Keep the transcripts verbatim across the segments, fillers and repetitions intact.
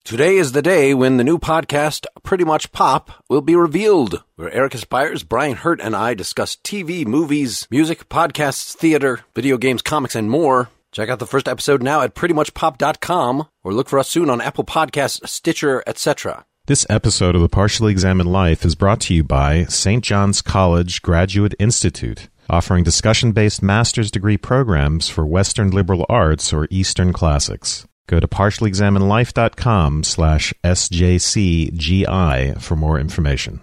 Today is the day when the new podcast, Pretty Much Pop, will be revealed, where Eric Aspires, Brian Hurt, and I discuss T V, movies, music, podcasts, theater, video games, comics, and more. Check out the first episode now at pretty much pop dot com, or look for us soon on Apple Podcasts, Stitcher, et cetera. This episode of The Partially Examined Life is brought to you by Saint John's College Graduate Institute, offering discussion-based master's degree programs for Western liberal arts or Eastern classics. Go to partially examined life dot com slash S J C G I for more information.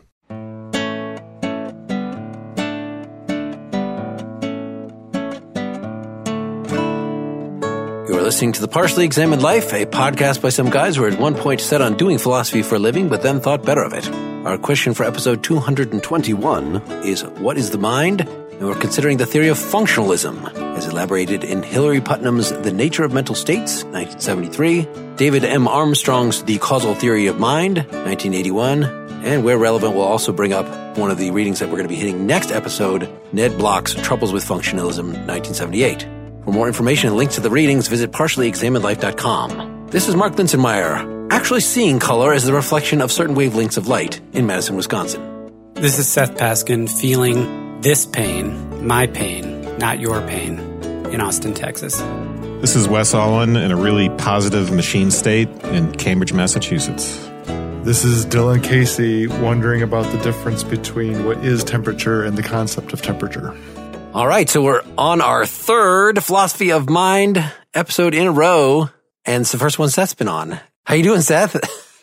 You're listening to The Partially Examined Life, a podcast by some guys who were at one point set on doing philosophy for a living, but then thought better of it. Our question for episode two hundred twenty-one is, what is the mind? And we're considering the theory of functionalism, as elaborated in Hilary Putnam's The Nature of Mental States, nineteen seventy-three, David M. Armstrong's The Causal Theory of Mind, nineteen eighty-one, and where relevant, we'll also bring up one of the readings that we're going to be hitting next episode, Ned Block's Troubles with Functionalism, nineteen seventy-eight. For more information and links to the readings, visit partially examined life dot com. This is Mark Linsenmeyer, actually seeing color as the reflection of certain wavelengths of light in Madison, Wisconsin. This is Seth Paskin, feeling this pain, my pain, not your pain, in Austin, Texas. This is Wes Allen in a really positive machine state in Cambridge, Massachusetts. This is Dylan Casey wondering about the difference between what is temperature and the concept of temperature. All right, so we're on our third Philosophy of Mind episode in a row, and it's the first one Seth's been on. How you doing, Seth?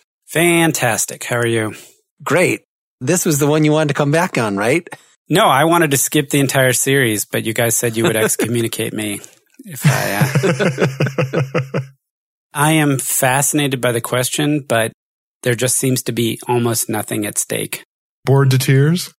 Fantastic. How are you? Great. This was the one you wanted to come back on, right? No, I wanted to skip the entire series, but you guys said you would excommunicate me if I... Uh... I am fascinated by the question, but there just seems to be almost nothing at stake. Bored to tears?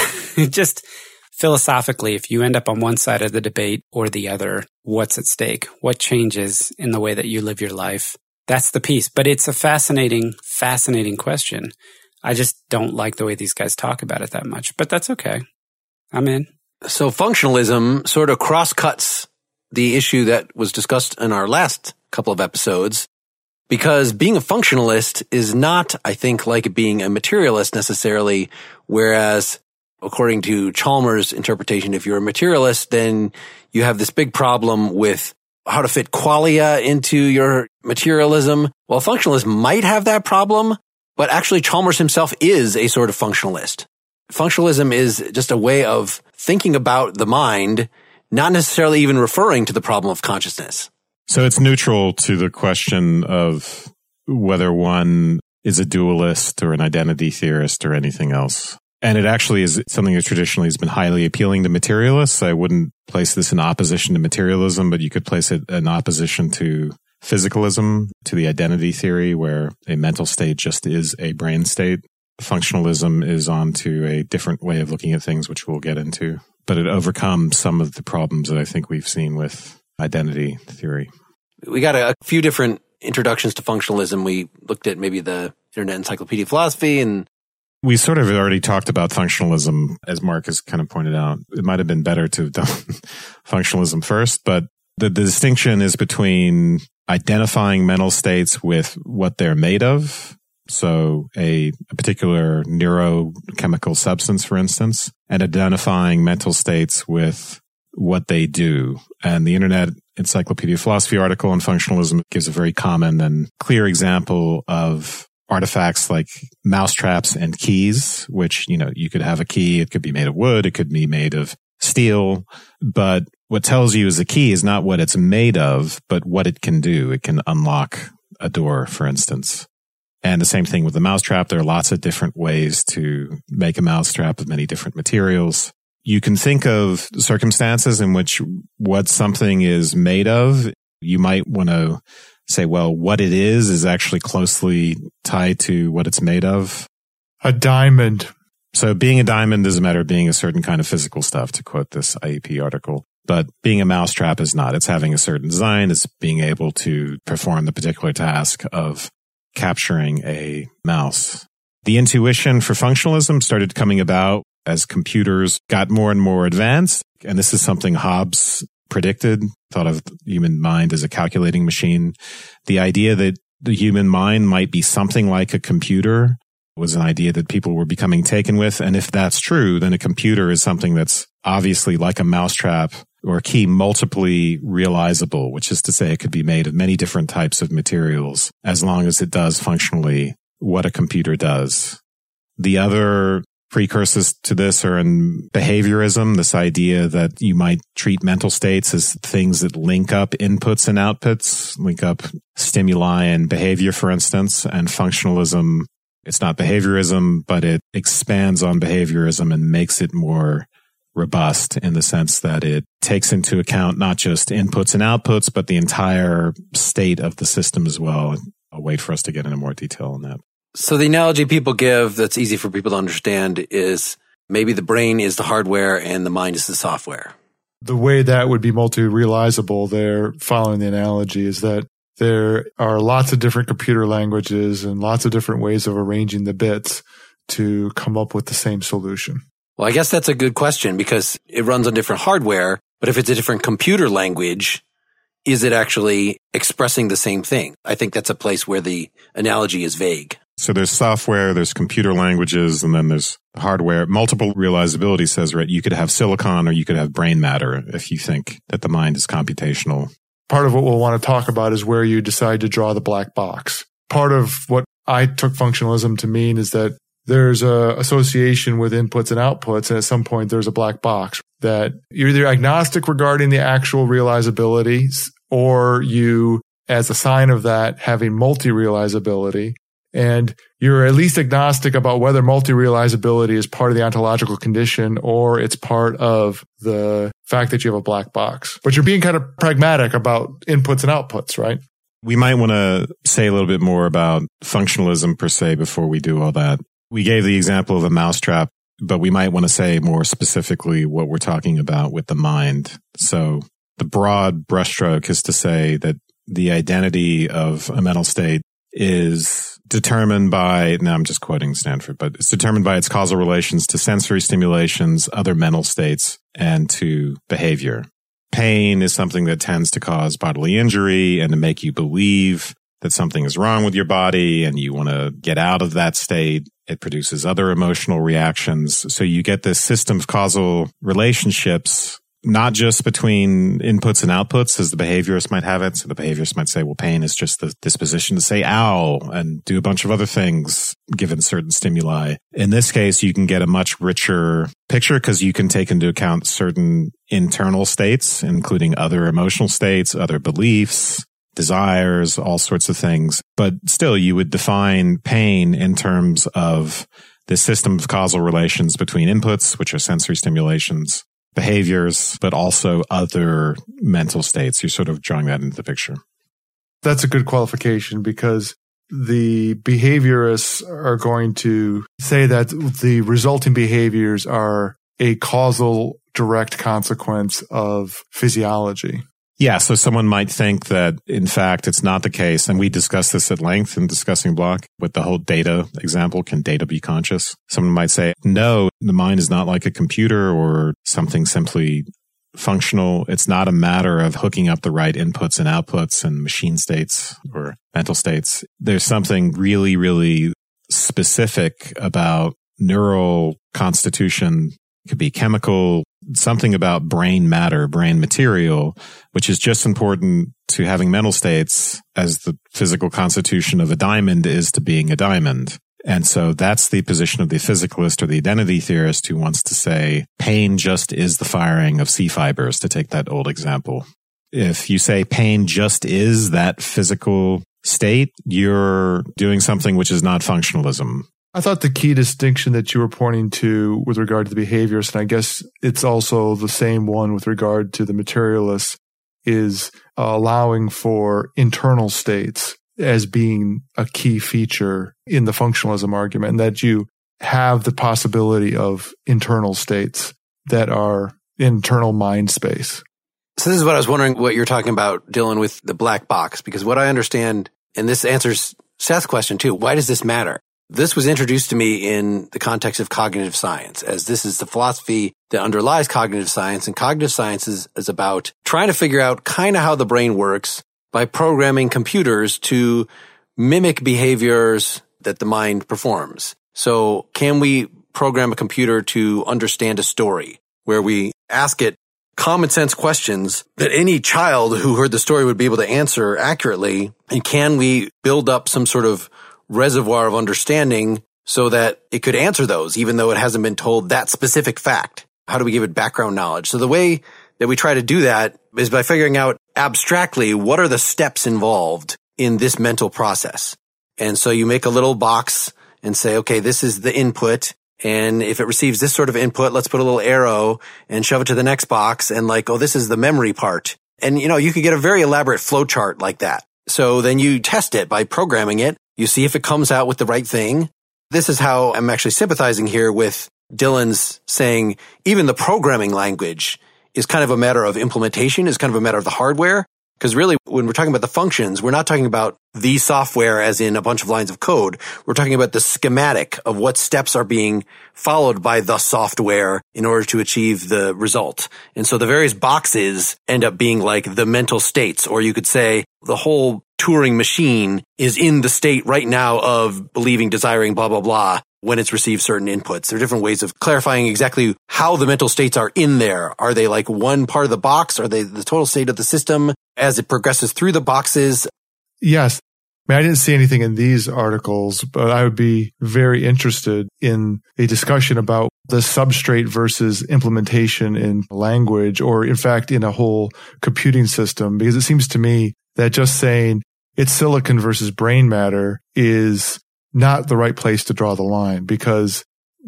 Just philosophically, if you end up on one side of the debate or the other, what's at stake? What changes in the way that you live your life? That's the piece. But it's a fascinating, fascinating question. I just don't like the way these guys talk about it that much, but that's okay. I'm in. So functionalism sort of cross-cuts the issue that was discussed in our last couple of episodes, because being a functionalist is not, I think, like being a materialist necessarily, whereas according to Chalmers' interpretation, if you're a materialist, then you have this big problem with how to fit qualia into your materialism. Well, functionalists might have that problem, but actually Chalmers himself is a sort of functionalist. Functionalism is just a way of thinking about the mind, not necessarily even referring to the problem of consciousness. So it's neutral to the question of whether one is a dualist or an identity theorist or anything else. And it actually is something that traditionally has been highly appealing to materialists. I wouldn't place this in opposition to materialism, but you could place it in opposition to physicalism, to the identity theory, where a mental state just is a brain state. Functionalism is on to a different way of looking at things, which we'll get into. But it overcomes some of the problems that I think we've seen with identity theory. We got a few different introductions to functionalism. We looked at maybe the Internet Encyclopedia of Philosophy, and we sort of already talked about functionalism, as Mark has kind of pointed out. It might have been better to have done functionalism first, but the, the distinction is between identifying mental states with what they're made of. So a, a particular neurochemical substance, for instance, and identifying mental states with what they do. And the Internet Encyclopedia of Philosophy article on functionalism gives a very common and clear example of artifacts like mousetraps and keys, which, you know, you could have a key. It could be made of wood. It could be made of steel. But what tells you is the key is not what it's made of, but what it can do. It can unlock a door, for instance. And the same thing with the mousetrap. There are lots of different ways to make a mousetrap of many different materials. You can think of circumstances in which what something is made of, you might want to say, well, what it is is actually closely tied to what it's made of. A diamond. So being a diamond is a matter of being a certain kind of physical stuff, to quote this I E P article. But being a mousetrap is not. It's having a certain design. It's being able to perform the particular task of capturing a mouse. The intuition for functionalism started coming about as computers got more and more advanced. And this is something Hobbes predicted, thought of the human mind as a calculating machine. The idea that the human mind might be something like a computer was an idea that people were becoming taken with. And if that's true, then a computer is something that's obviously like a mousetrap or a key multiply realizable, which is to say it could be made of many different types of materials as long as it does functionally what a computer does. The other precursors to this are in behaviorism, this idea that you might treat mental states as things that link up inputs and outputs, link up stimuli and behavior, for instance, and functionalism. It's not behaviorism, but it expands on behaviorism and makes it more robust in the sense that it takes into account not just inputs and outputs, but the entire state of the system as well. I'll wait for us to get into more detail on that. So the analogy people give that's easy for people to understand is maybe the brain is the hardware and the mind is the software. The way that would be multi-realizable there, following the analogy, is that there are lots of different computer languages and lots of different ways of arranging the bits to come up with the same solution. Well, I guess that's a good question because it runs on different hardware, but if it's a different computer language, is it actually expressing the same thing? I think that's a place where the analogy is vague. So there's software, there's computer languages, and then there's hardware. Multiple realizability says, right, you could have silicon or you could have brain matter if you think that the mind is computational. Part of what we'll want to talk about is where you decide to draw the black box. Part of what I took functionalism to mean is that there's a association with inputs and outputs, and at some point there's a black box that you're either agnostic regarding the actual realizability, or you, as a sign of that, having multi-realizability. And you're at least agnostic about whether multi-realizability is part of the ontological condition or it's part of the fact that you have a black box. But you're being kind of pragmatic about inputs and outputs, right? We might want to say a little bit more about functionalism per se before we do all that. We gave the example of a mousetrap, but we might want to say more specifically what we're talking about with the mind. So the broad brushstroke is to say that the identity of a mental state is determined by, now I'm just quoting Stanford, but it's determined by its causal relations to sensory stimulations, other mental states, and to behavior. Pain is something that tends to cause bodily injury and to make you believe that something is wrong with your body and you want to get out of that state. It produces other emotional reactions. So you get this system of causal relationships, not just between inputs and outputs as the behaviorist might have it. So the behaviorist might say, well, pain is just the disposition to say ow and do a bunch of other things given certain stimuli. In this case, you can get a much richer picture because you can take into account certain internal states, including other emotional states, other beliefs, desires, all sorts of things. But still, you would define pain in terms of the system of causal relations between inputs, which are sensory stimulations, behaviors, but also other mental states. You're sort of drawing that into the picture. That's a good qualification because the behaviorists are going to say that the resulting behaviors are a causal direct consequence of physiology. Yeah, so someone might think that, in fact, it's not the case. And we discussed this at length in Discussing Block with the whole data example. Can data be conscious? Someone might say, no, the mind is not like a computer or something simply functional. It's not a matter of hooking up the right inputs and outputs and machine states or mental states. There's something really, really specific about neural constitution. It could be chemical, something about brain matter, brain material, which is just important to having mental states as the physical constitution of a diamond is to being a diamond. And so that's the position of the physicalist or the identity theorist who wants to say pain just is the firing of C fibers, to take that old example. If you say pain just is that physical state, you're doing something which is not functionalism. I thought the key distinction that you were pointing to with regard to the behaviorists, and I guess it's also the same one with regard to the materialists, is uh, allowing for internal states as being a key feature in the functionalism argument, and that you have the possibility of internal states that are internal mind space. So this is what I was wondering what you're talking about, Dylan, with the black box, because what I understand, and this answers Seth's question too, why does this matter? This was introduced to me in the context of cognitive science, as this is the philosophy that underlies cognitive science. And cognitive science is, is about trying to figure out kind of how the brain works by programming computers to mimic behaviors that the mind performs. So can we program a computer to understand a story where we ask it common sense questions that any child who heard the story would be able to answer accurately? And can we build up some sort of reservoir of understanding so that it could answer those, even though it hasn't been told that specific fact? How do we give it background knowledge? So the way that we try to do that is by figuring out abstractly what are the steps involved in this mental process. And so you make a little box and say, okay, this is the input. And if it receives this sort of input, let's put a little arrow and shove it to the next box. And like, oh, this is the memory part. And, you know, you could get a very elaborate flow chart like that. So then you test it by programming it. You see if it comes out with the right thing. This is how I'm actually sympathizing here with Dylan's saying even the programming language is kind of a matter of implementation, is kind of a matter of the hardware. Because really, when we're talking about the functions, we're not talking about the software as in a bunch of lines of code. We're talking about the schematic of what steps are being followed by the software in order to achieve the result. And so the various boxes end up being like the mental states, or you could say the whole Turing machine is in the state right now of believing, desiring, blah, blah, blah, when it's received certain inputs. There are different ways of clarifying exactly how the mental states are in there. Are they like one part of the box? Are they the total state of the system as it progresses through the boxes? Yes. I mean, I didn't see anything in these articles, but I would be very interested in a discussion about the substrate versus implementation in language, or in fact, in a whole computing system, because it seems to me that just saying it's silicon versus brain matter is not the right place to draw the line, because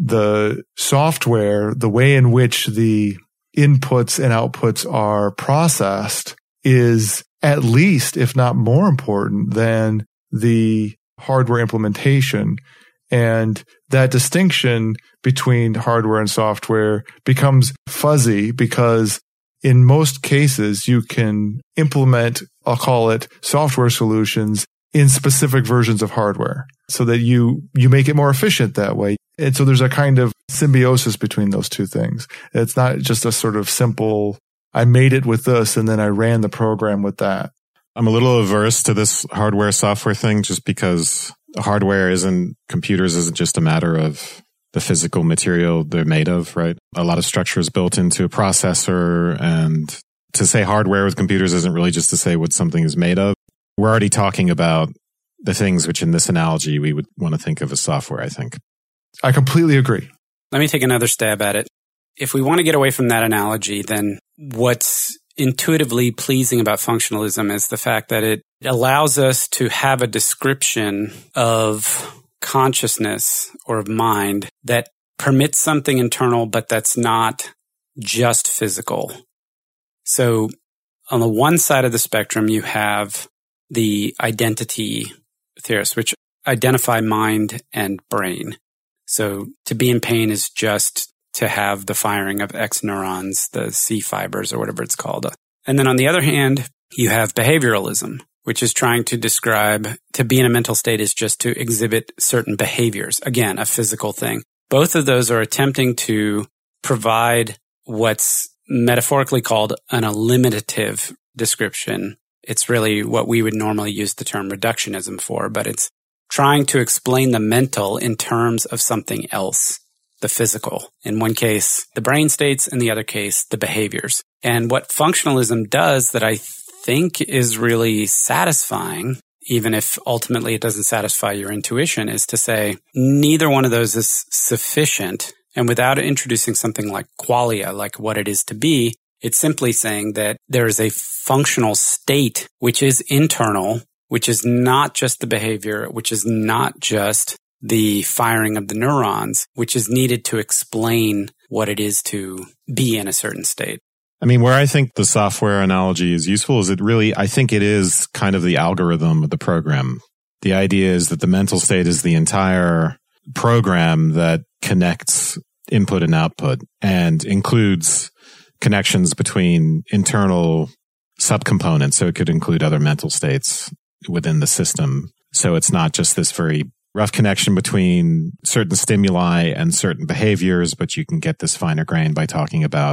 the software, the way in which the inputs and outputs are processed is at least, if not more important than the hardware implementation. And that distinction between hardware and software becomes fuzzy because in most cases you can implement, I'll call it software solutions in specific versions of hardware so that you, you make it more efficient that way. And so there's a kind of symbiosis between those two things. It's not just a sort of simple, I made it with this and then I ran the program with that. I'm a little averse to this hardware software thing just because hardware isn't, computers isn't just a matter of the physical material they're made of, right? A lot of structure is built into a processor, and to say hardware with computers isn't really just to say what something is made of. We're already talking about the things which in this analogy we would want to think of as software, I think. I completely agree. Let me take another stab at it. If we want to get away from that analogy, then what's intuitively pleasing about functionalism is the fact that it allows us to have a description of consciousness or of mind that permits something internal, but that's not just physical. So on the one side of the spectrum, you have the identity theorists, which identify mind and brain. So to be in pain is just to have the firing of X neurons, the C fibers or whatever it's called. And then on the other hand, you have behavioralism, which is trying to describe to be in a mental state is just to exhibit certain behaviors. Again, a physical thing. Both of those are attempting to provide what's metaphorically called an eliminative description. It's really what we would normally use the term reductionism for, but it's trying to explain the mental in terms of something else, the physical. In one case, the brain states, in the other case, the behaviors. And what functionalism does that I think is really satisfying, even if ultimately it doesn't satisfy your intuition, is to say neither one of those is sufficient. And without introducing something like qualia, like what it is to be, it's simply saying that there is a functional state which is internal, which is not just the behavior, which is not just the firing of the neurons, which is needed to explain what it is to be in a certain state. I mean, where I think the software analogy is useful is it really, I think it is kind of the algorithm of the program. The idea is that the mental state is the entire program that connects input and output and includes connections between internal subcomponents. So it could include other mental states within the system. So it's not just this very rough connection between certain stimuli and certain behaviors, but you can get this finer grain by talking about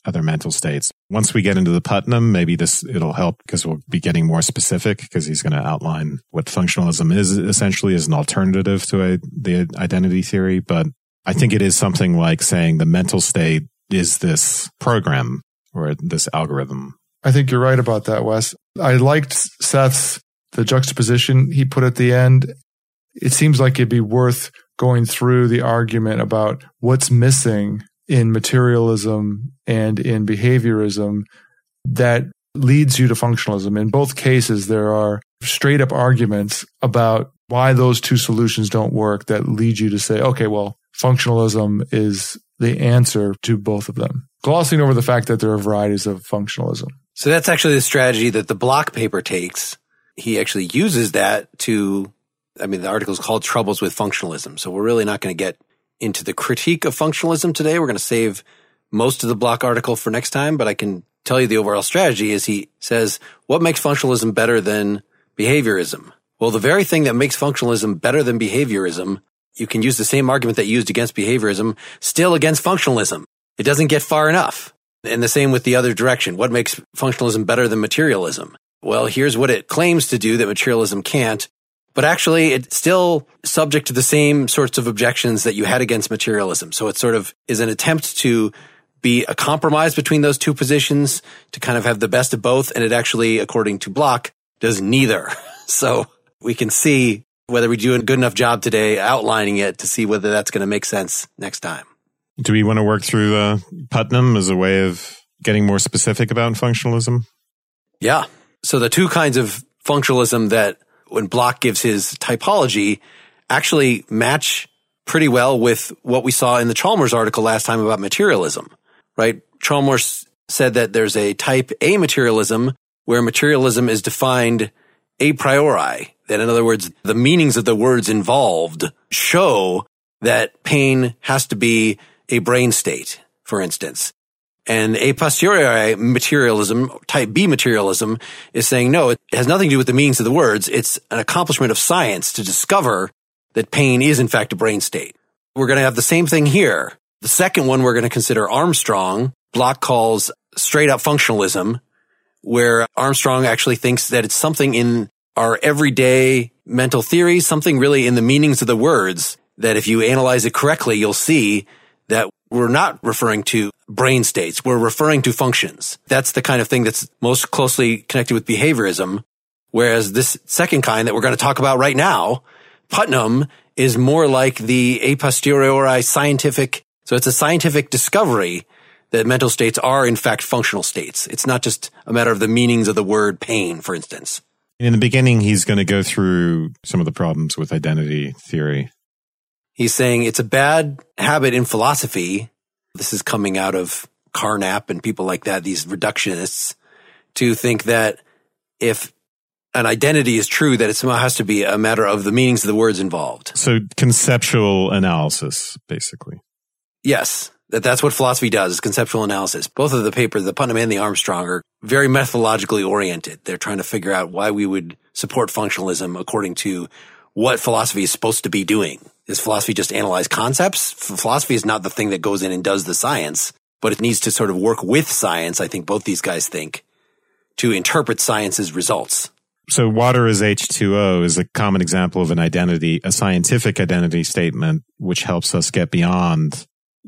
other mental states. Once we get into the Putnam, maybe this, it'll help because we'll be getting more specific because he's going to outline what functionalism is essentially as an alternative to a, the identity theory. But I think it is something like saying the mental state is this program or this algorithm. I think you're right about that, Wes. I liked Seth's, the juxtaposition he put at the end. It seems like it'd be worth going through the argument about what's missing in materialism and in behaviorism that leads you to functionalism. In both cases, there are straight up arguments about why those two solutions don't work that lead you to say, okay, well, functionalism is the answer to both of them, glossing over the fact that there are varieties of functionalism. So that's actually the strategy that the Block paper takes. He actually uses that to, I mean, the article is called Troubles with Functionalism. So we're really not going to get into the critique of functionalism today. We're going to save most of the Block article for next time, but I can tell you the overall strategy is he says, what makes functionalism better than behaviorism? Well, the very thing that makes functionalism better than behaviorism, you can use the same argument that you used against behaviorism, still against functionalism. It doesn't get far enough. And the same with the other direction. What makes functionalism better than materialism? Well, here's what it claims to do that materialism can't, but actually it's still subject to the same sorts of objections that you had against materialism. So it sort of is an attempt to be a compromise between those two positions to kind of have the best of both. And it actually, according to Block, does neither. So we can see whether we do a good enough job today outlining it to see whether that's going to make sense next time. Do we want to work through uh, Putnam as a way of getting more specific about functionalism? Yeah. So the two kinds of functionalism that when Block gives his typology actually match pretty well with what we saw in the Chalmers article last time about materialism, right? Chalmers said that there's a type A materialism where materialism is defined a priori. That in other words, the meanings of the words involved show that pain has to be a brain state, for instance. And a posteriori materialism, type B materialism, is saying, no, it has nothing to do with the meanings of the words. It's an accomplishment of science to discover that pain is in fact a brain state. We're going to have the same thing here. The second one we're going to consider Armstrong. Block calls straight up functionalism, where Armstrong actually thinks that it's something in our everyday mental theory, something really in the meanings of the words, that if you analyze it correctly, you'll see that we're not referring to brain states. We're referring to functions. That's the kind of thing that's most closely connected with behaviorism. Whereas this second kind that we're going to talk about right now, Putnam, is more like the a posteriori scientific. So it's a scientific discovery that mental states are in fact functional states. It's not just a matter of the meanings of the word pain, for instance. In the beginning, he's going to go through some of the problems with identity theory. He's saying it's a bad habit in philosophy. This is coming out of Carnap and people like that, these reductionists, to think that if an identity is true, that it somehow has to be a matter of the meanings of the words involved. So conceptual analysis, basically. Yes, that that's what philosophy does, is conceptual analysis. Both of the papers, the Putnam and the Armstrong, are very methodologically oriented. They're trying to figure out why we would support functionalism according to what philosophy is supposed to be doing. Does philosophy just analyze concepts? Philosophy is not the thing that goes in and does the science, but it needs to sort of work with science, I think both these guys think, to interpret science's results. So water is H two O is a common example of an identity, a scientific identity statement, which helps us get beyond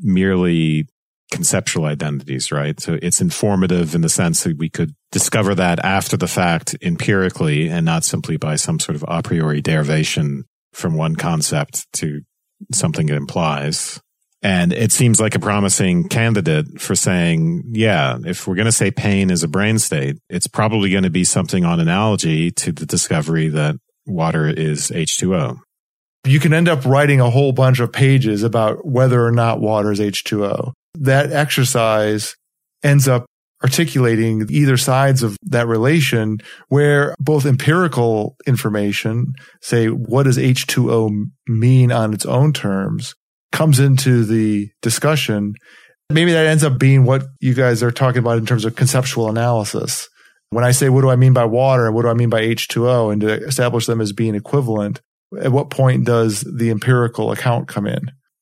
merely conceptual identities, right? So it's informative in the sense that we could discover that after the fact empirically and not simply by some sort of a priori derivation from one concept to something it implies. And it seems like a promising candidate for saying, yeah, if we're going to say pain is a brain state, it's probably going to be something on analogy to the discovery that water is H two O. You can end up writing a whole bunch of pages about whether or not water is H two O. That exercise ends up articulating either sides of that relation where both empirical information, say, what does H two O mean on its own terms, comes into the discussion. Maybe that ends up being what you guys are talking about in terms of conceptual analysis. When I say, what do I mean by water and what do I mean by H two O, and to establish them as being equivalent, at what point does the empirical account come in?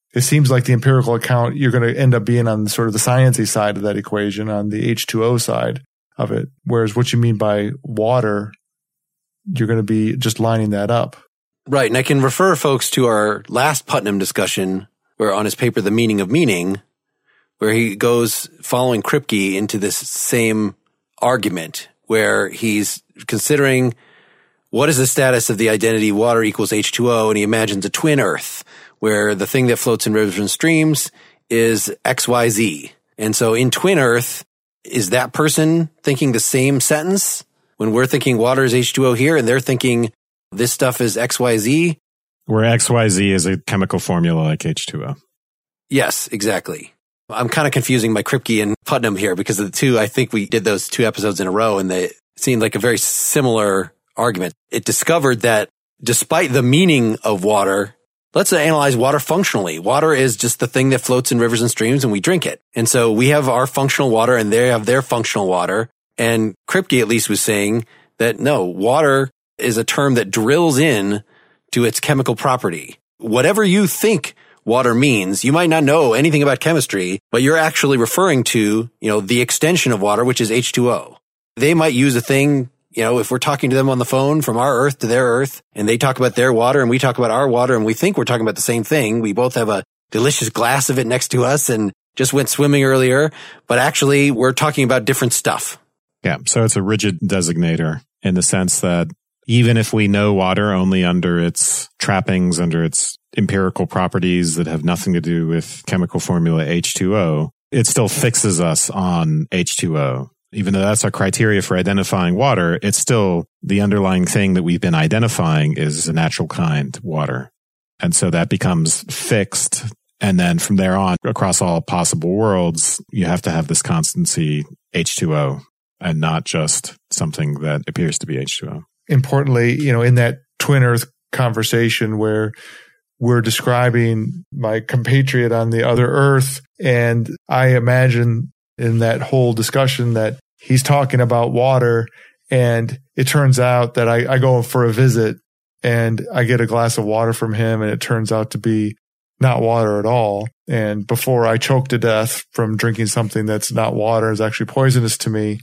it seems like the empirical account, you're going to end up being on sort of the sciencey side of that equation, on the H two O side of it. Whereas what you mean by water, you're going to be just lining that up. Right. And I can refer folks to our last Putnam discussion, where on his paper, The Meaning of Meaning, where he goes following Kripke into this same argument, where he's considering what is the status of the identity water equals H two O, and he imagines a twin Earth, where the thing that floats in rivers and streams is X Y Z. And so in twin Earth, is that person thinking the same sentence when we're thinking water is H two O here, and they're thinking this stuff is X Y Z? Where X Y Z is a chemical formula like H two O. Yes, exactly. I'm kind of confusing my Kripke and Putnam here, because of the two, I think we did those two episodes in a row, and they seemed like a very similar argument. It discovered that despite the meaning of water, let's analyze water functionally. Water is just the thing that floats in rivers and streams, and we drink it. And so we have our functional water, and they have their functional water. And Kripke at least was saying that no, water is a term that drills in to its chemical property. Whatever you think water means, you might not know anything about chemistry, but you're actually referring to, you know, the extension of water, which is H two O. They might use a thing, you know, if we're talking to them on the phone from our Earth to their Earth, and they talk about their water and we talk about our water, and we think we're talking about the same thing. We both have a delicious glass of it next to us and just went swimming earlier, but actually we're talking about different stuff. Yeah. So it's a rigid designator in the sense that even if we know water only under its trappings, under its empirical properties that have nothing to do with chemical formula H two O, it still fixes us on H two O. Even though that's our criteria for identifying water, it's still the underlying thing that we've been identifying is a natural kind water. And so that becomes fixed. And then from there on, across all possible worlds, you have to have this constancy H two O and not just something that appears to be H two O. Importantly, you know, in that twin Earth conversation where we're describing my compatriot on the other Earth, and I imagine in that whole discussion that he's talking about water, and it turns out that I, I go for a visit and I get a glass of water from him, and it turns out to be not water at all. And before I choke to death from drinking something that's not water, is actually poisonous to me,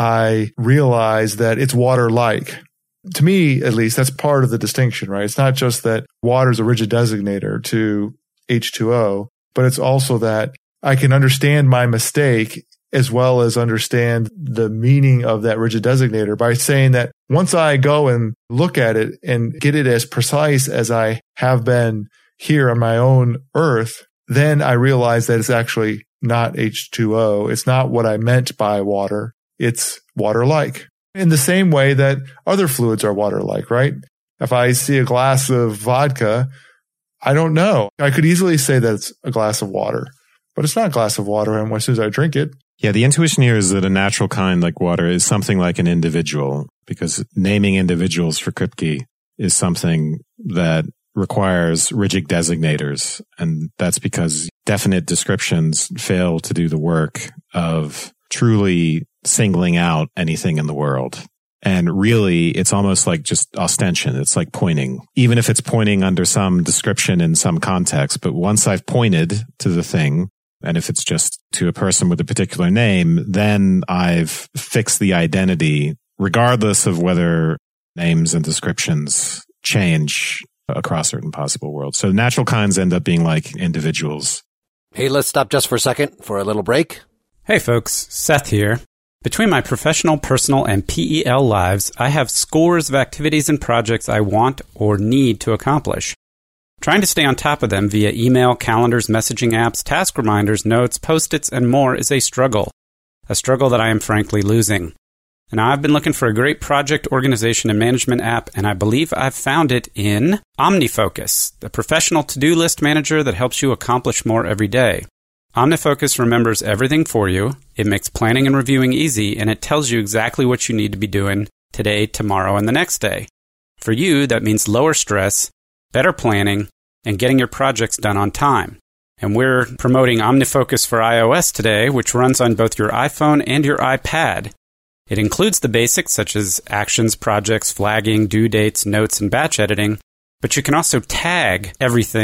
I realize that it's water-like. To me, at least, that's part of the distinction, right? It's not just that water is a rigid designator to H two O, but it's also that I can understand my mistake as well as understand the meaning of that rigid designator by saying that once I go and look at it and get it as precise as I have been here on my own Earth, then I realize that it's actually not H two O. It's not what I meant by water. It's water-like. In the same way that other fluids are water-like, right? If I see a glass of vodka, I don't know. I could easily say that it's a glass of water, but it's not a glass of water as soon as I drink it. Yeah, the intuition here is that a natural kind like water is something like an individual, because naming individuals for Kripke is something that requires rigid designators. And that's because definite descriptions fail to do the work of truly singling out anything in the world. And really, it's almost like just ostension. It's like pointing, even if it's pointing under some description in some context. But once I've pointed to the thing, and if it's just to a person with a particular name, then I've fixed the identity, regardless of whether names and descriptions change across certain possible worlds. So natural kinds end up being like individuals. Hey, let's stop just for a second for a little break. Hey folks, Seth here. Between my professional, personal, and P E L lives, I have scores of activities and projects I want or need to accomplish. Trying to stay on top of them via email, calendars, messaging apps, task reminders, notes, Post-its, and more is a struggle. A struggle that I am frankly losing. And I've been looking for a great project organization and management app, and I believe I've found it in OmniFocus, the professional to-do list manager that helps you accomplish more every day. OmniFocus remembers everything for you, it makes planning and reviewing easy, and it tells you exactly what you need to be doing today, tomorrow, and the next day. For you, that means lower stress, better planning, and getting your projects done on time. And we're promoting OmniFocus for iOS today, which runs on both your iPhone and your iPad. It includes the basics such as actions, projects, flagging, due dates, notes, and batch editing, but you can also tag everything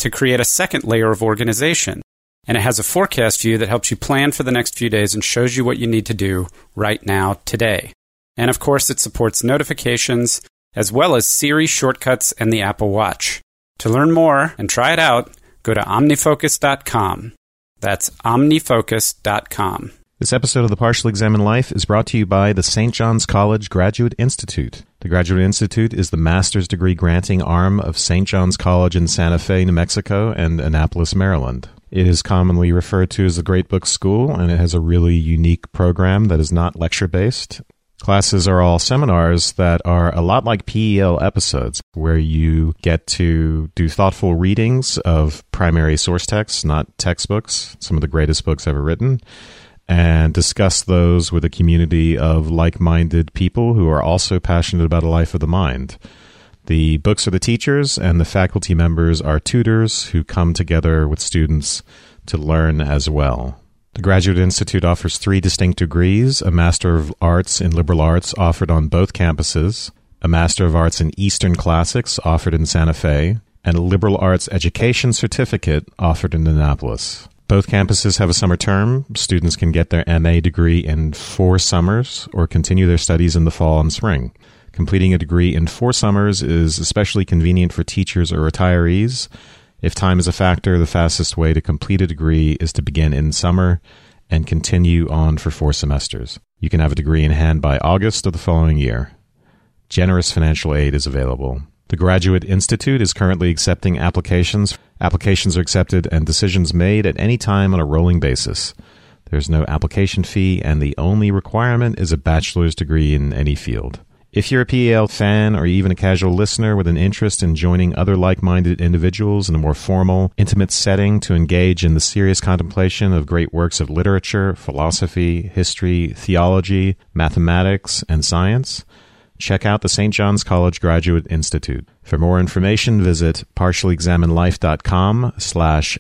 to create a second layer of organization. And it has a forecast view that helps you plan for the next few days and shows you what you need to do right now, today. And of course, it supports notifications as well as Siri shortcuts and the Apple Watch. To learn more and try it out, go to omnifocus dot com. That's omnifocus dot com. This episode of The Partially Examined Life is brought to you by the Saint John's College Graduate Institute. The Graduate Institute is the master's degree granting arm of Saint John's College in Santa Fe, New Mexico, and Annapolis, Maryland. It is commonly referred to as the Great Book School, and it has a really unique program that is not lecture-based. Classes are all seminars that are a lot like P E L episodes, where you get to do thoughtful readings of primary source texts, not textbooks, some of the greatest books ever written, and discuss those with a community of like-minded people who are also passionate about a life of the mind. The books are the teachers, and the faculty members are tutors who come together with students to learn as well. The Graduate Institute offers three distinct degrees: a Master of Arts in Liberal Arts offered on both campuses, a Master of Arts in Eastern Classics offered in Santa Fe, and a Liberal Arts Education Certificate offered in Annapolis. Both campuses have a summer term. Students can get their M A degree in four summers or continue their studies in the fall and spring. Completing a degree in four summers is especially convenient for teachers or retirees. If time is a factor, the fastest way to complete a degree is to begin in summer and continue on for four semesters. You can have a degree in hand by August of the following year. Generous financial aid is available. The Graduate Institute is currently accepting applications. Applications are accepted and decisions made at any time on a rolling basis. There's no application fee, and the only requirement is a bachelor's degree in any field. If you're a P E L fan or even a casual listener with an interest in joining other like-minded individuals in a more formal, intimate setting to engage in the serious contemplation of great works of literature, philosophy, history, theology, mathematics, and science, check out the Saint John's College Graduate Institute. For more information, visit partiallyexaminedlife.com slash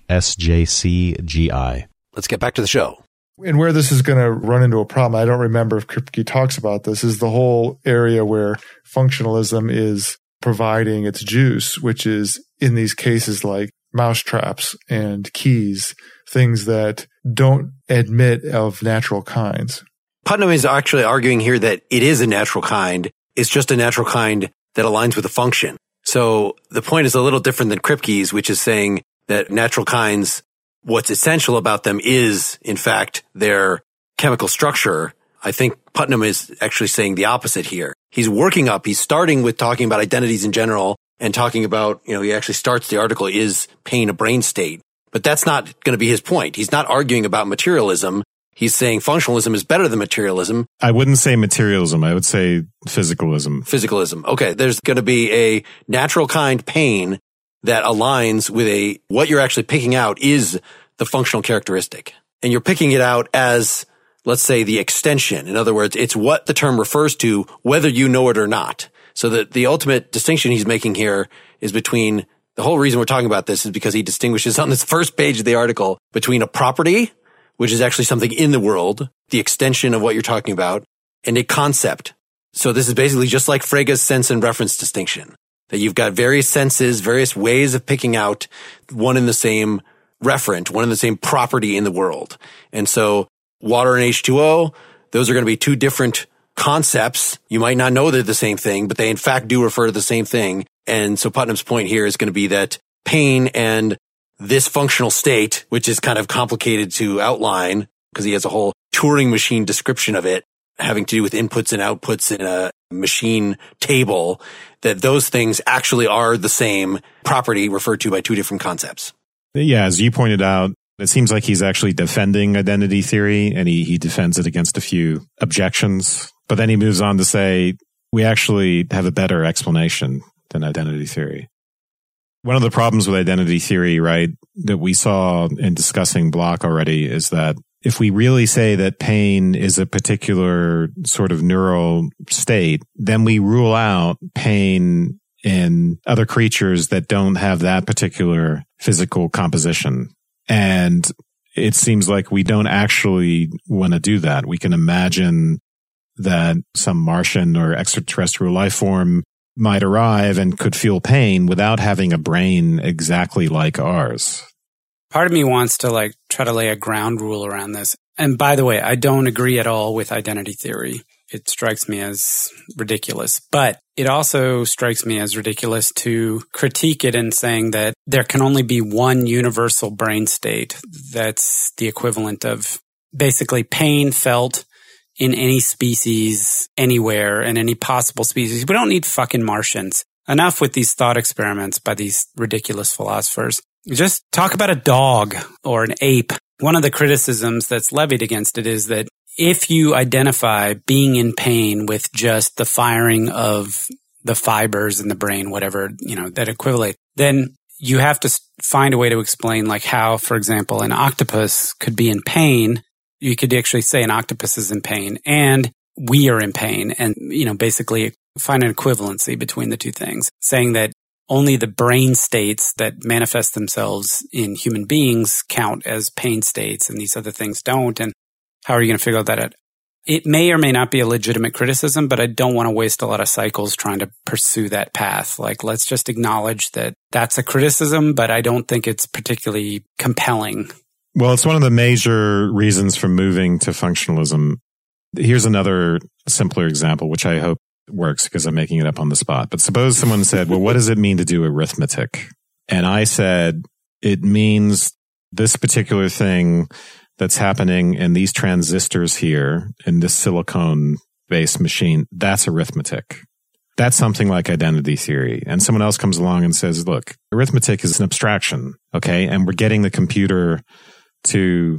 SJCGI. Let's get back to the show. And where this is going to run into a problem, I don't remember if Kripke talks about this, is the whole area where functionalism is providing its juice, which is in these cases like mousetraps and keys, things that don't admit of natural kinds. Putnam is actually arguing here that it is a natural kind. It's just a natural kind that aligns with a function. So the point is a little different than Kripke's, which is saying that natural kinds, what's essential about them is, in fact, their chemical structure. I think Putnam is actually saying the opposite here. He's working up, he's starting with talking about identities in general and talking about, you know, he actually starts the article, is pain a brain state? But that's not going to be his point. He's not arguing about materialism. He's saying functionalism is better than materialism. I wouldn't say materialism. I would say physicalism. Physicalism. Okay. There's going to be a natural kind pain that aligns with a, what you're actually picking out is the functional characteristic. And you're picking it out as, let's say, the extension. In other words, it's what the term refers to, whether you know it or not. So that the ultimate distinction he's making here is between, the whole reason we're talking about this is because he distinguishes on this first page of the article between a property, which is actually something in the world, the extension of what you're talking about, and a concept. So this is basically just like Frege's sense and reference distinction, that you've got various senses, various ways of picking out one and the same referent, one and the same property in the world. And so water and H two O, those are going to be two different concepts. You might not know they're the same thing, but they in fact do refer to the same thing. And so Putnam's point here is going to be that pain and this functional state, which is kind of complicated to outline because he has a whole Turing machine description of it, having to do with inputs and outputs in a machine table, that those things actually are the same property referred to by two different concepts. Yeah, as you pointed out, it seems like he's actually defending identity theory, and he, he defends it against a few objections. But then he moves on to say, we actually have a better explanation than identity theory. One of the problems with identity theory, right, that we saw in discussing Block already is that if we really say that pain is a particular sort of neural state, then we rule out pain in other creatures that don't have that particular physical composition. And it seems like we don't actually want to do that. We can imagine that some Martian or extraterrestrial life form might arrive and could feel pain without having a brain exactly like ours. Part of me wants to like try to lay a ground rule around this. And by the way, I don't agree at all with identity theory. It strikes me as ridiculous, but it also strikes me as ridiculous to critique it in saying that there can only be one universal brain state that's the equivalent of basically pain felt in any species, anywhere, in any possible species. We don't need fucking Martians. Enough with these thought experiments by these ridiculous philosophers. Just talk about a dog or an ape. One of the criticisms that's levied against it is that if you identify being in pain with just the firing of the fibers in the brain, whatever, you know, that equivalent, then you have to find a way to explain like how, for example, an octopus could be in pain. You could actually say an octopus is in pain and we are in pain, and, you know, basically find an equivalency between the two things, saying that only the brain states that manifest themselves in human beings count as pain states and these other things don't. And how are you going to figure out that out? It may or may not be a legitimate criticism, but I don't want to waste a lot of cycles trying to pursue that path. Like, let's just acknowledge that that's a criticism, but I don't think it's particularly compelling. Well, it's one of the major reasons for moving to functionalism. Here's another simpler example, which I hope works because I'm making it up on the spot. But suppose someone said, well, what does it mean to do arithmetic? And I said, it means this particular thing that's happening in these transistors here in this silicone-based machine, that's arithmetic. That's something like identity theory. And someone else comes along and says, look, arithmetic is an abstraction, okay? And we're getting the computer to,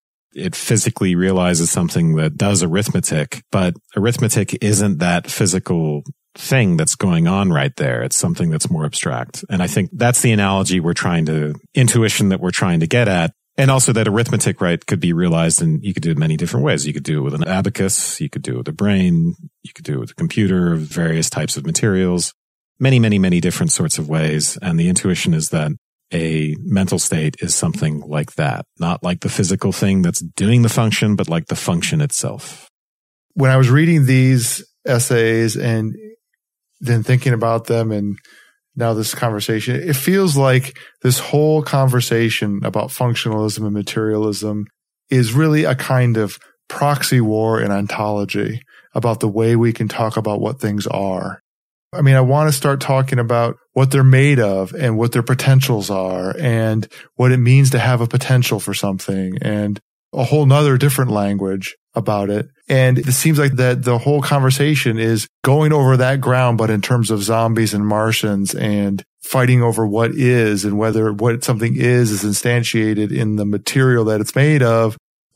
it physically realizes something that does arithmetic, but arithmetic isn't that physical thing that's going on right there. It's something that's more abstract. And I think that's the analogy we're trying to, intuition that we're trying to get at. And also that arithmetic, right, could be realized and you could do it many different ways. You could do it with an abacus. You could do it with a brain. You could do it with a computer, various types of materials, many, many, many different sorts of ways. And the intuition is that a mental state is something like that, not like the physical thing that's doing the function, but like the function itself. When I was reading these essays and then thinking about them and now this conversation, it feels like this whole conversation about functionalism and materialism is really a kind of proxy war in ontology about the way we can talk about what things are. I mean, I want to start talking about what they're made of and what their potentials are and what it means to have a potential for something and a whole nother different language about it. And it seems like that the whole conversation is going over that ground, but in terms of zombies and Martians and fighting over what is and whether what something is is instantiated in the material that it's made of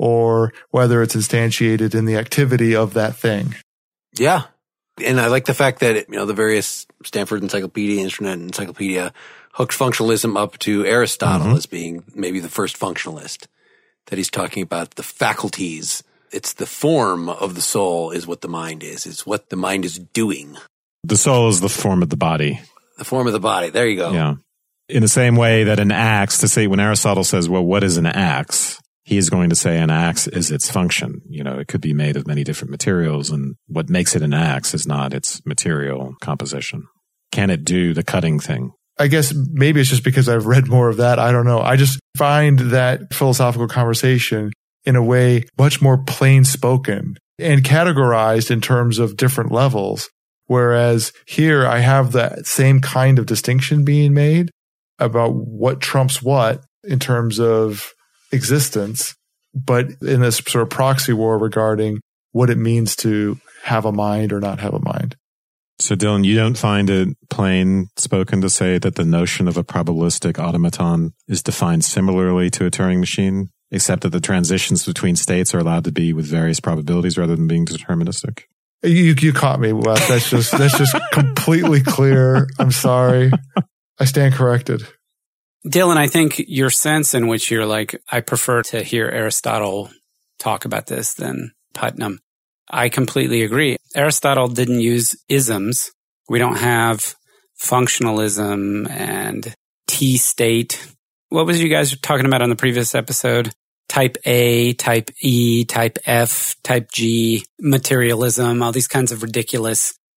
or whether it's instantiated in the activity of that thing. Yeah. And I like the fact that, you know, the various Stanford Encyclopedia, Internet Encyclopedia hooked functionalism up to Aristotle mm-hmm. as being maybe the first functionalist, that he's talking about the faculties. It's the form of the soul is what the mind is. It's what the mind is doing. The soul is the form of the body. The form of the body. There you go. Yeah. In the same way that an axe, to say when Aristotle says, well, what is an axe? He is going to say an axe is its function. You know, it could be made of many different materials, and what makes it an axe is not its material composition. Can it do the cutting thing? I guess maybe it's just because I've read more of that. I don't know. I just find that philosophical conversation in a way much more plain spoken and categorized in terms of different levels. Whereas here I have that same kind of distinction being made about what trumps what in terms of existence, but in this sort of proxy war regarding what it means to have a mind or not have a mind. So Dylan, you don't find it plain spoken to say that the notion of a probabilistic automaton is defined similarly to a Turing machine, except that the transitions between states are allowed to be with various probabilities rather than being deterministic? You you caught me, Wes. That's just that's just completely clear. I'm sorry. I stand corrected. Dylan, I think your sense in which you're like, I prefer to hear Aristotle talk about this than Putnam. I completely agree. Aristotle didn't use isms. We don't have functionalism and T-state. What was you guys talking about on the previous episode? Type A, type E, type F, type G, materialism, all these kinds of ridiculous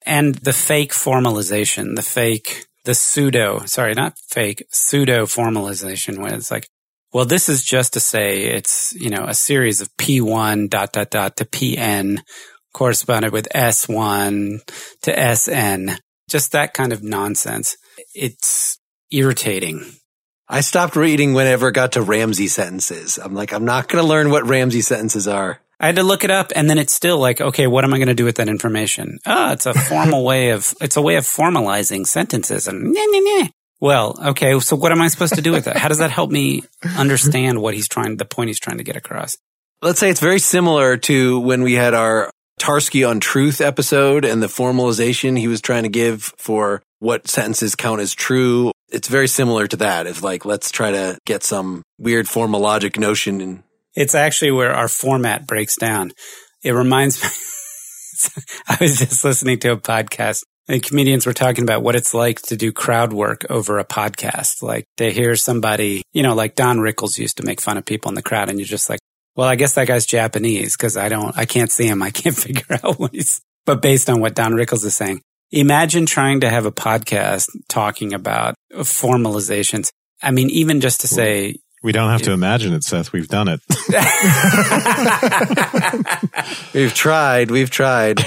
And the fake formalization, the fake, the pseudo, sorry, not fake, pseudo formalization, where it's like, well, this is just to say it's, you know, a series of P one dot, dot, dot to P N corresponded with S one to S N. Just that kind of nonsense. It's irritating. I stopped reading whenever it got to Ramsey sentences. I'm like, I'm not going to learn what Ramsey sentences are. I had to look it up, and then it's still like, okay, what am I going to do with that information? Oh, it's a formal way of, it's a way of formalizing sentences. And nah, nah, nah. Well, okay, so what am I supposed to do with it? How does that help me understand what he's trying, the point he's trying to get across? Let's say it's very similar to when we had our Tarski on truth episode and the formalization he was trying to give for what sentences count as true. It's very similar to that. It's like, let's try to get some weird formal logic notion. And it's actually where our format breaks down. It reminds me, I was just listening to a podcast and comedians were talking about what it's like to do crowd work over a podcast. Like to hear somebody, you know, like Don Rickles used to make fun of people in the crowd, and you're just like, well, I guess that guy's Japanese because I don't, I can't see him. I can't figure out what he's, but based on what Don Rickles is saying, imagine trying to have a podcast talking about formalizations. I mean, even just to say, we don't have to imagine it, Seth. We've done it. We've tried. We've tried.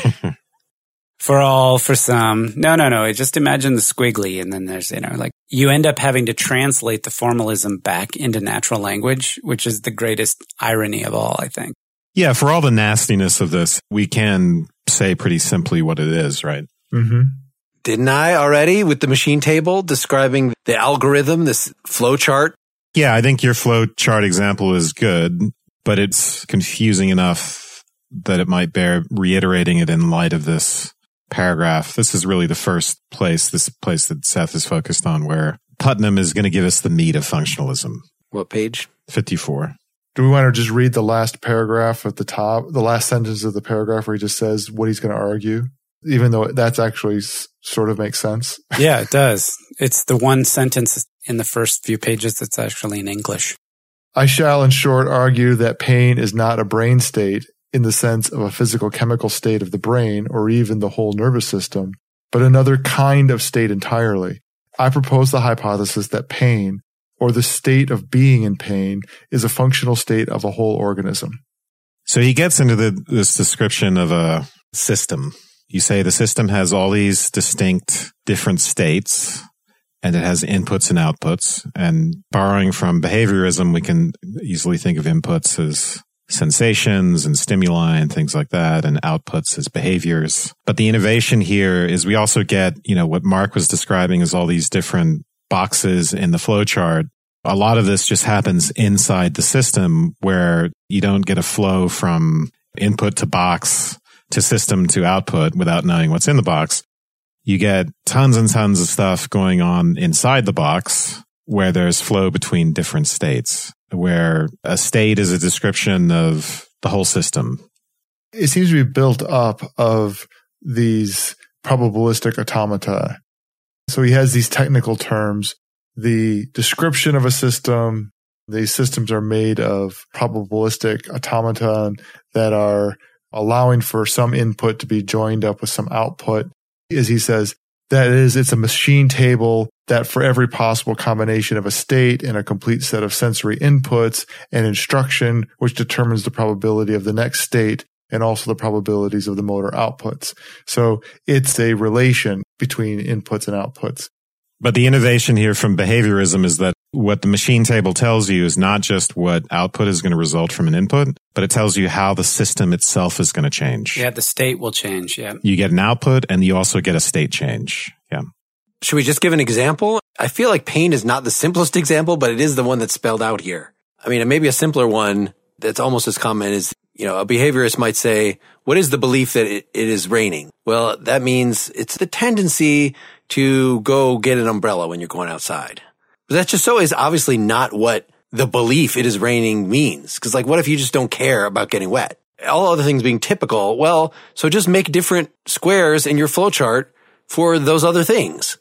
For all, for some. No, no, no. Just imagine the squiggly, and then there's, you know, like you end up having to translate the formalism back into natural language, which is the greatest irony of all, I think. Yeah, for all the nastiness of this, we can say pretty simply what it is, right? Mm-hmm. Didn't I already with the machine table describing the algorithm, this flow chart? Yeah, I think your flow chart example is good, but it's confusing enough that it might bear reiterating it in light of this paragraph. This is really the first place, this place that Seth is focused on, where Putnam is going to give us the meat of functionalism. What page? fifty-four. Do we want to just read the last paragraph at the top, the last sentence of the paragraph where he just says what he's going to argue, even though that's actually s- sort of makes sense? Yeah, it does. It's the one sentence in the first few pages that's actually in English. I shall, in short, argue that pain is not a brain state in the sense of a physical chemical state of the brain or even the whole nervous system, but another kind of state entirely. I propose the hypothesis that pain, or the state of being in pain, is a functional state of a whole organism. So he gets into the, this description of a system. You say the system has all these distinct different states, and it has inputs and outputs. And borrowing from behaviorism, we can easily think of inputs as sensations and stimuli and things like that, and outputs as behaviors. But the innovation here is we also get, you know, what Mark was describing as all these different boxes in the flowchart. A lot of this just happens inside the system where you don't get a flow from input to box to system to output without knowing what's in the box. You get tons and tons of stuff going on inside the box where there's flow between different states, where a state is a description of the whole system. It seems to be built up of these probabilistic automata. So he has these technical terms, the description of a system. These systems are made of probabilistic automata that are allowing for some input to be joined up with some output. As he says, that is, it's a machine table that for every possible combination of a state and a complete set of sensory inputs and instruction, which determines the probability of the next state and also the probabilities of the motor outputs. So it's a relation between inputs and outputs. But the innovation here from behaviorism is that what the machine table tells you is not just what output is going to result from an input, but it tells you how the system itself is going to change. Yeah, the state will change, yeah. You get an output and you also get a state change. Yeah. Should we just give an example? I feel like pain is not the simplest example, but it is the one that's spelled out here. I mean, maybe a simpler one that's almost as common is, you know, a behaviorist might say, what is the belief that it, it is raining? Well, that means it's the tendency to go get an umbrella when you're going outside. But that just so is obviously not what the belief it is raining means. Because like, what if you just don't care about getting wet? All other things being typical, well, so just make different squares in your flowchart for those other things.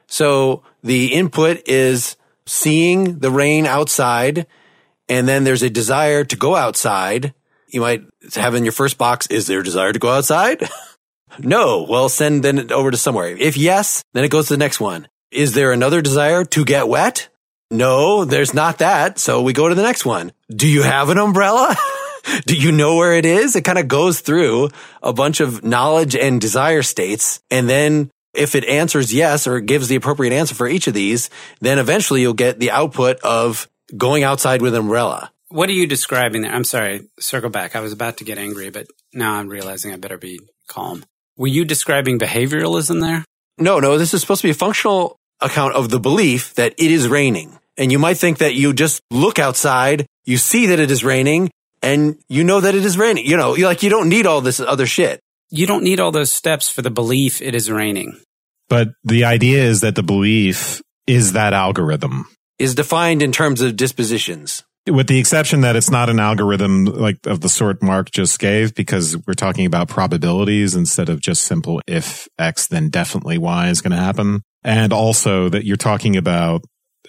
So the input is seeing the rain outside, and then there's a desire to go outside. You might have in your first box, is there a desire to go outside? No. Well, send then it over to somewhere. If yes, then it goes to the next one. Is there another desire to get wet? No, there's not that. So we go to the next one. Do you have an umbrella? Do you know where it is? It kind of goes through a bunch of knowledge and desire states. And then if it answers yes, or gives the appropriate answer for each of these, then eventually you'll get the output of going outside with an umbrella. What are you describing there? I'm sorry, circle back. I was about to get angry, but now I'm realizing I better be calm. Were you describing behavioralism there? No, no, this is supposed to be a functional account of the belief that it is raining. And you might think that you just look outside, you see that it is raining, and you know that it is raining. You know, like you don't need all this other shit. You don't need all those steps for the belief it is raining. But the idea is that the belief is that algorithm. Is defined in terms of dispositions. With the exception that it's not an algorithm like of the sort Mark just gave, because we're talking about probabilities instead of just simple if X, then definitely Y is going to happen. And also that you're talking about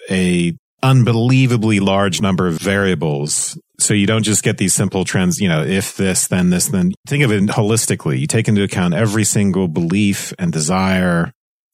a unbelievably large number of variables. So you don't just get these simple trends, you know, if this, then this, then think of it holistically. You take into account every single belief and desire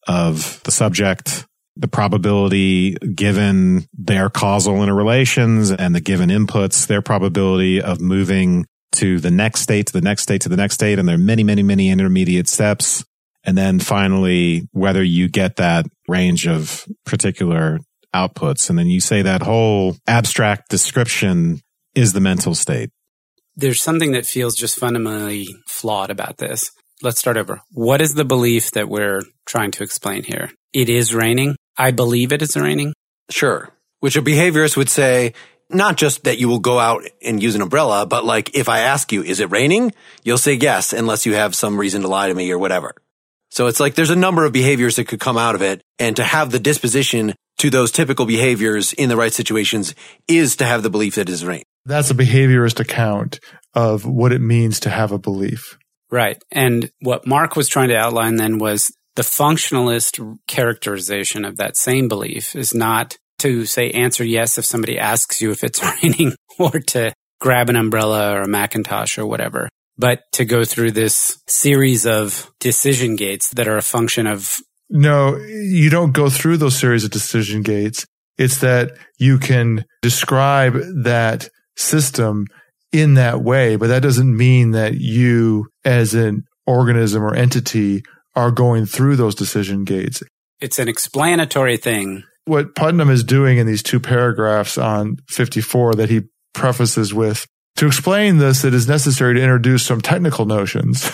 of the subject, the probability given their causal interrelations and the given inputs, their probability of moving to the next state, to the next state, to the next state. And there are many, many, many intermediate steps. And then finally, whether you get that range of particular outputs. And then you say that whole abstract description is the mental state. There's something that feels just fundamentally flawed about this. Let's start over. What is the belief that we're trying to explain here? It is raining. I believe it is raining. Sure. Which a behaviorist would say, not just that you will go out and use an umbrella, but like if I ask you, is it raining? You'll say yes, unless you have some reason to lie to me or whatever. So it's like there's a number of behaviors that could come out of it. And to have the disposition to those typical behaviors in the right situations is to have the belief that it is raining. That's a behaviorist account of what it means to have a belief. Right. And what Mark was trying to outline then was the functionalist characterization of that same belief is not to say answer yes if somebody asks you if it's raining or to grab an umbrella or a Macintosh or whatever, but to go through this series of decision gates that are a function of... No, you don't go through those series of decision gates. It's that you can describe that system in that way, but that doesn't mean that you as an organism or entity are going through those decision gates. It's an explanatory thing. What Putnam is doing in these two paragraphs on fifty-four that he prefaces with, to explain this, it is necessary to introduce some technical notions.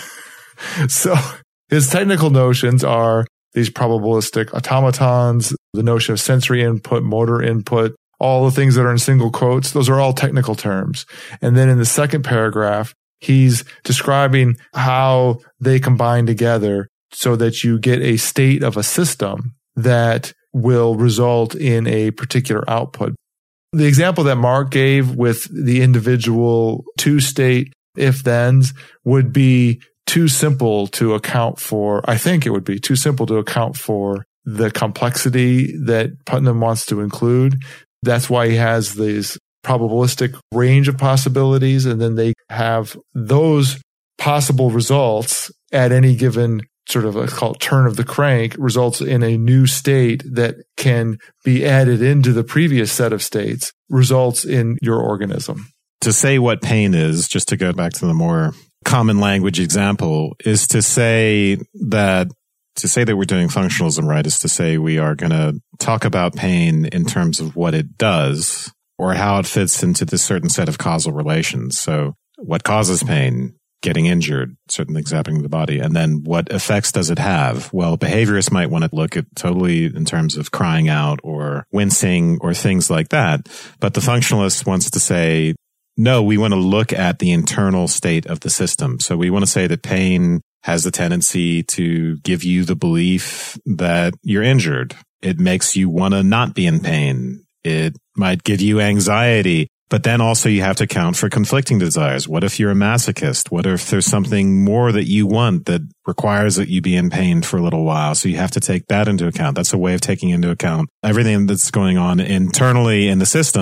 So his technical notions are these probabilistic automatons, the notion of sensory input, motor input, all the things that are in single quotes. Those are all technical terms. And then in the second paragraph, he's describing how they combine together so that you get a state of a system that will result in a particular output. The example that Mark gave with the individual two-state if-thens would be too simple to account for. I think it would be too simple to account for the complexity that Putnam wants to include. That's why he has this probabilistic range of possibilities, and then they have those possible results at any given sort of a called turn of the crank results in a new state that can be added into the previous set of states, results in your organism. To say what pain is, just to go back to the more common language example, is to say that to say that we're doing functionalism right is to say we are going to talk about pain in terms of what it does or how it fits into this certain set of causal relations. So what causes pain? Getting injured, certain things happening to the body. And then what effects does it have? Well, behaviorists might want to look at totally in terms of crying out or wincing or things like that. But the functionalist wants to say, no, we want to look at the internal state of the system. So we want to say that pain has the tendency to give you the belief that you're injured. It makes you want to not be in pain. It might give you anxiety. But then also you have to account for conflicting desires. What if you're a masochist? What if there's something more that you want that requires that you be in pain for a little while? So you have to take that into account. That's a way of taking into account everything that's going on internally in the system.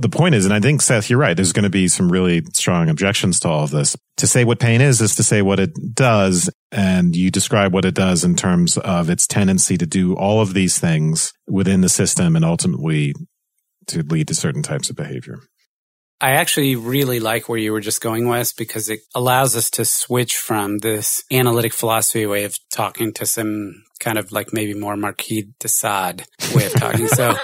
the point is, and I think, Seth, you're right, there's going to be some really strong objections to all of this. To say what pain is, is to say what it does. And you describe what it does in terms of its tendency to do all of these things within the system and ultimately to lead to certain types of behavior. I actually really like where you were just going, Wes, because it allows us to switch from this analytic philosophy way of talking to some kind of like maybe more Marquis de Sade way of talking. So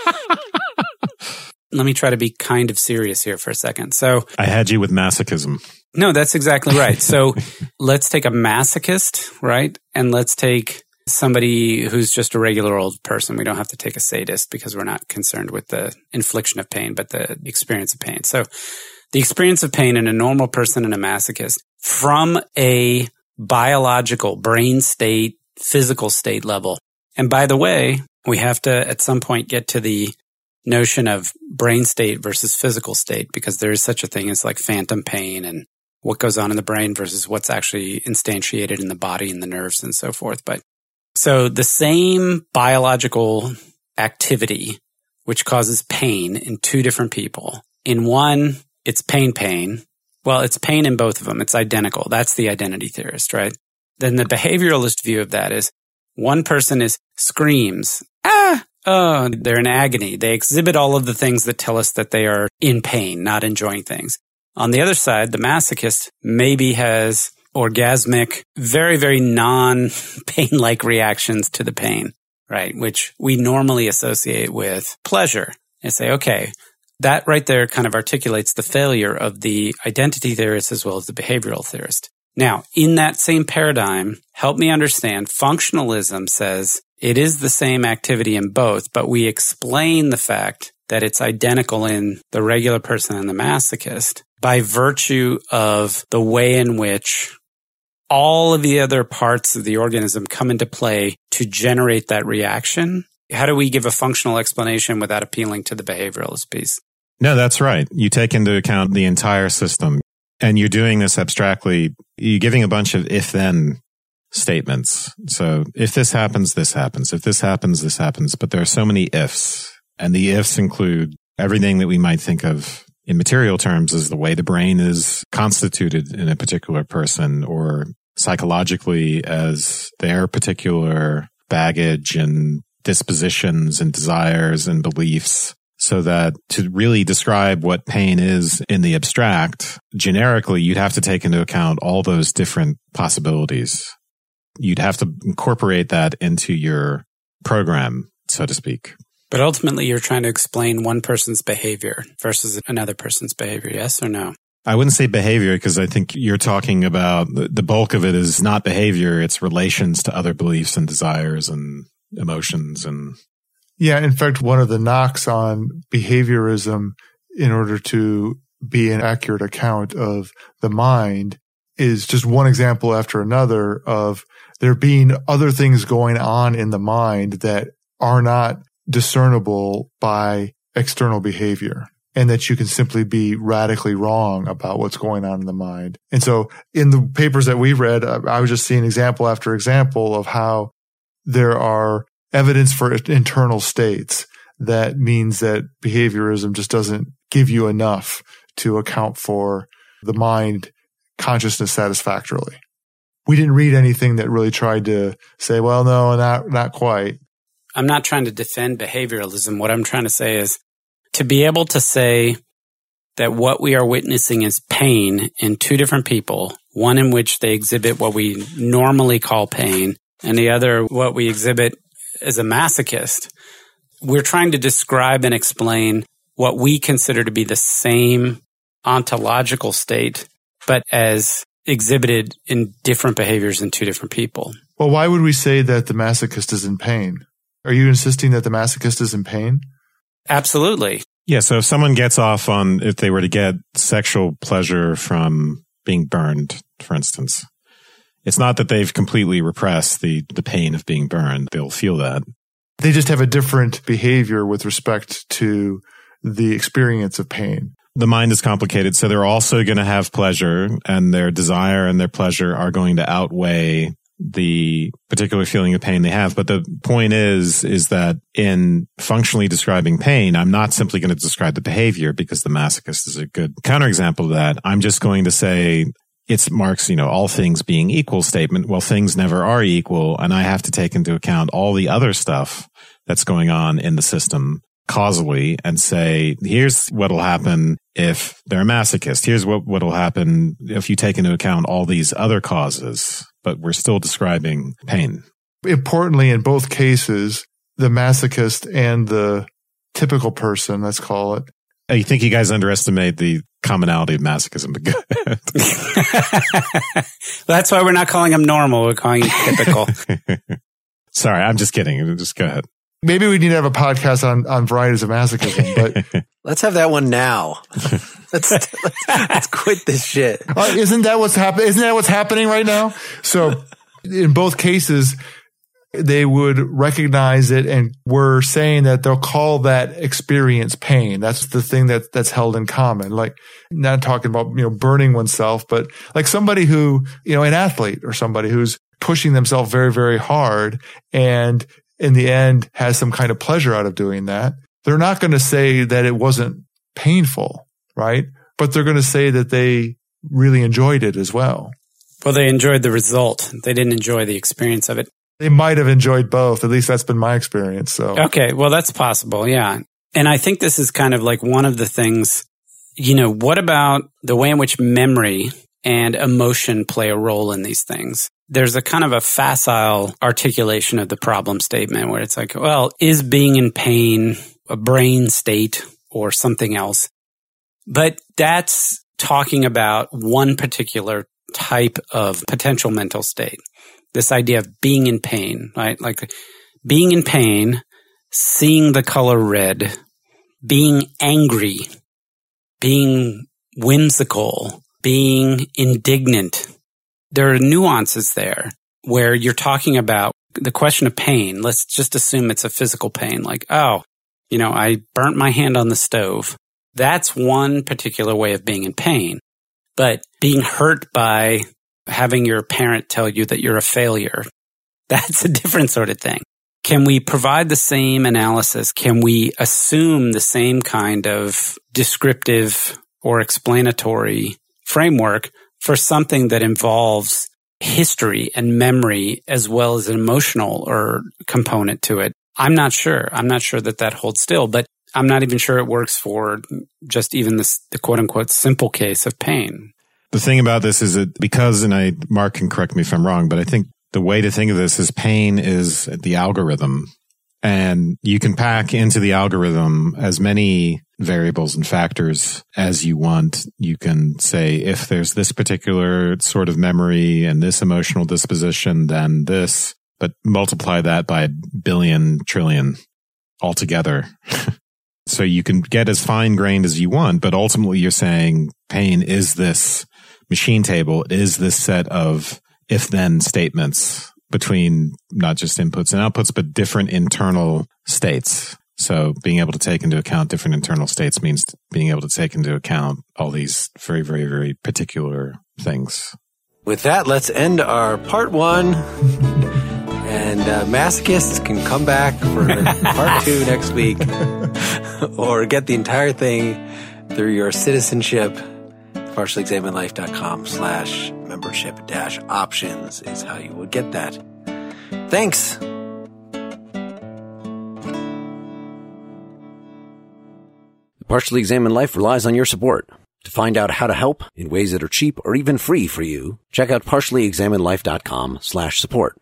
let me try to be kind of serious here for a second. So I had you with masochism. No, that's exactly right. So let's take a masochist, right? And let's take somebody who's just a regular old person. We don't have to take a sadist because we're not concerned with the infliction of pain, but the experience of pain. So the experience of pain in a normal person and a masochist from a biological brain state, physical state level. And by the way, we have to at some point get to the notion of brain state versus physical state, because there is such a thing as like phantom pain and what goes on in the brain versus what's actually instantiated in the body and the nerves and so forth. But so the same biological activity, which causes pain in two different people. In one, it's pain, pain. Well, it's pain in both of them. It's identical. That's the identity theorist, right? Then the behavioralist view of that is one person is screams, ah, oh, they're in agony. They exhibit all of the things that tell us that they are in pain, not enjoying things. On the other side, the masochist maybe has orgasmic, very, very non-pain-like reactions to the pain, right? Which we normally associate with pleasure. And say, okay, that right there kind of articulates the failure of the identity theorist as well as the behavioral theorist. Now, in that same paradigm, help me understand, functionalism says it is the same activity in both, but we explain the fact that it's identical in the regular person and the masochist by virtue of the way in which all of the other parts of the organism come into play to generate that reaction. How do we give a functional explanation without appealing to the behavioralist piece? No, that's right. You take into account the entire system, and you're doing this abstractly. You're giving a bunch of if-then statements. So if this happens, this happens. If this happens, this happens. But there are so many ifs, and the ifs include everything that we might think of in material terms as the way the brain is constituted in a particular person, or psychologically as their particular baggage and dispositions and desires and beliefs. So that to really describe what pain is in the abstract, generically, you'd have to take into account all those different possibilities. You'd have to incorporate that into your program, so to speak. But ultimately, you're trying to explain one person's behavior versus another person's behavior, yes or no? I wouldn't say behavior, because I think you're talking about the bulk of it is not behavior, it's relations to other beliefs and desires and emotions. And yeah, in fact, one of the knocks on behaviorism in order to be an accurate account of the mind is just one example after another of there being other things going on in the mind that are not discernible by external behavior, and that you can simply be radically wrong about what's going on in the mind. And so in the papers that we read, I was just seeing example after example of how there are evidence for internal states that means that behaviorism just doesn't give you enough to account for the mind consciousness satisfactorily. We didn't read anything that really tried to say, well, no, not, not quite. I'm not trying to defend behavioralism. What I'm trying to say is to be able to say that what we are witnessing is pain in two different people, one in which they exhibit what we normally call pain, and the other what we exhibit as a masochist. We're trying to describe and explain what we consider to be the same ontological state, but as exhibited in different behaviors in two different people. Well, why would we say that the masochist is in pain? Are you insisting that the masochist is in pain? Absolutely. Yeah, so if someone gets off on, if they were to get sexual pleasure from being burned, for instance, it's not that they've completely repressed the, the pain of being burned. They'll feel that. They just have a different behavior with respect to the experience of pain. The mind is complicated, so they're also going to have pleasure, and their desire and their pleasure are going to outweigh the particular feeling of pain they have. But the point is, is that in functionally describing pain, I'm not simply going to describe the behavior, because the masochist is a good counterexample of that. I'm just going to say it's Mark's, you know, all things being equal statement. Well, things never are equal. And I have to take into account all the other stuff that's going on in the system causally and say, here's what'll happen if they're a masochist. Here's what, what'll happen if you take into account all these other causes, but we're still describing pain. Importantly, in both cases, the masochist and the typical person, let's call it. I think you guys underestimate the commonality of masochism. That's why we're not calling him normal. We're calling him typical. Sorry, I'm just kidding. Just go ahead. Maybe we need to have a podcast on, on varieties of masochism, but let's have that one now. let's, let's let's quit this shit. Uh, isn't that what's happening? Isn't that what's happening right now? So in both cases, they would recognize it, and we're saying that they'll call that experience pain. That's the thing that that's held in common. Like, not talking about, you know, burning oneself, but like somebody who, you know, an athlete or somebody who's pushing themselves very, very hard and in the end has some kind of pleasure out of doing that. They're not going to say that it wasn't painful, right? But they're going to say that they really enjoyed it as well. Well, they enjoyed the result. They didn't enjoy the experience of it. They might have enjoyed both. At least that's been my experience. So, okay. Well, that's possible. Yeah. And I think this is kind of like one of the things, you know, what about the way in which memory and emotion play a role in these things? There's a kind of a facile articulation of the problem statement where it's like, well, is being in pain a brain state or something else? But that's talking about one particular type of potential mental state. This idea of being in pain, right? Like being in pain, seeing the color red, being angry, being whimsical, being indignant. There are nuances there where you're talking about the question of pain. Let's just assume it's a physical pain. Like, oh, you know, I burnt my hand on the stove. That's one particular way of being in pain. But being hurt by having your parent tell you that you're a failure, that's a different sort of thing. Can we provide the same analysis? Can we assume the same kind of descriptive or explanatory framework for something that involves history and memory as well as an emotional or component to it? I'm not sure. I'm not sure that that holds still, but I'm not even sure it works for just even this, the quote unquote simple case of pain. The thing about this is that because, and I, Mark can correct me if I'm wrong, but I think the way to think of this is pain is the algorithm, and you can pack into the algorithm as many variables and factors as you want. You can say, if there's this particular sort of memory and this emotional disposition, then this, but multiply that by a billion trillion altogether. So you can get as fine grained as you want, but ultimately you're saying pain is this machine table, is this set of if-then statements between not just inputs and outputs, but different internal states. So being able to take into account different internal states means being able to take into account all these very, very, very particular things. With that, let's end our part one. And uh, masochists can come back for part two next week, or get the entire thing through your citizenship. partially examined life dot com slash membership dash options is how you would get that. Thanks. Partially Examined Life relies on your support. To find out how to help in ways that are cheap or even free for you, check out partially examined life dot com slash support.